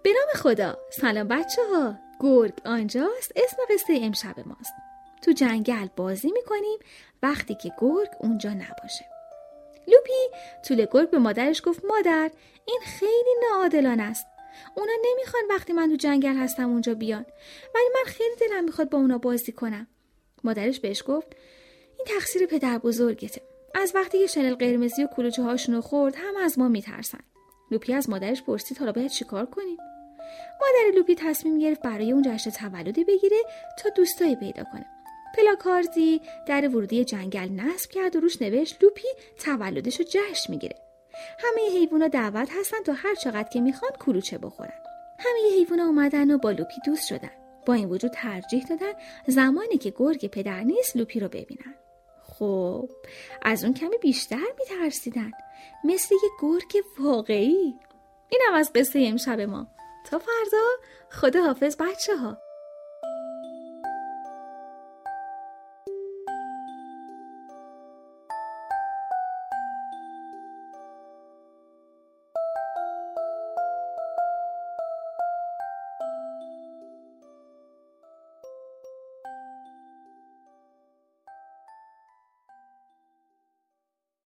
به نام خدا. سلام بچه ها. گرگ آنجاست. اسم قصه امشب ماست. تو جنگل بازی میکنیم وقتی که گرگ اونجا نباشه. لوپی طول گرگ به مادرش گفت مادر این خیلی ناعادلانه است. اونا نمیخوان وقتی من تو جنگل هستم اونجا بیان، ولی من خیلی دلم میخواد با اونا بازی کنم. مادرش بهش گفت این تقصیر پدر بزرگته. از وقتی که شنل قرمزی و کلوچه هاشونو خورد هم از ما میترسن. لوپی از مادرش پرسید حالا باید چیکار کنیم؟ مادر لوپی تصمیم گرفت برای اون جشن تولدی بگیره تا دوستایی پیدا کنه. پلاکاردی در ورودی جنگل نصب کرد و روش نوشت لوپی تولدشو جشن میگیره. همه حیوونا دعوت هستن تا هر چقدر که میخوان کلوچه بخورن. همه حیوونا اومدن و با لوپی دوست شدن. با این وجود ترجیح دادن زمانی که گرگ پدر نیست لوپی رو ببینن. خب از اون کمی بیشتر میترسیدن، مثل یه گرگ واقعی. اینم از قصه امشب ما. تا فردا. خدا حافظ بچه ها.